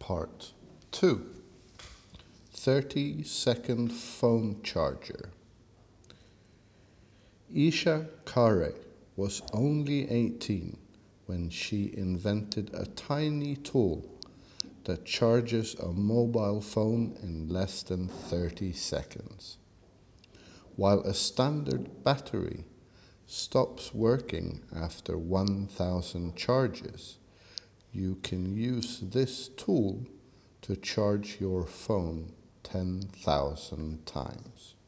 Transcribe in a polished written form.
Part 2. 30-second phone charger. Isha Kare was only 18 when she invented a tiny tool that charges a mobile phone in less than 30 seconds. While a standard battery stops working after 1,000 charges, you can use this tool to charge your phone 10,000 times.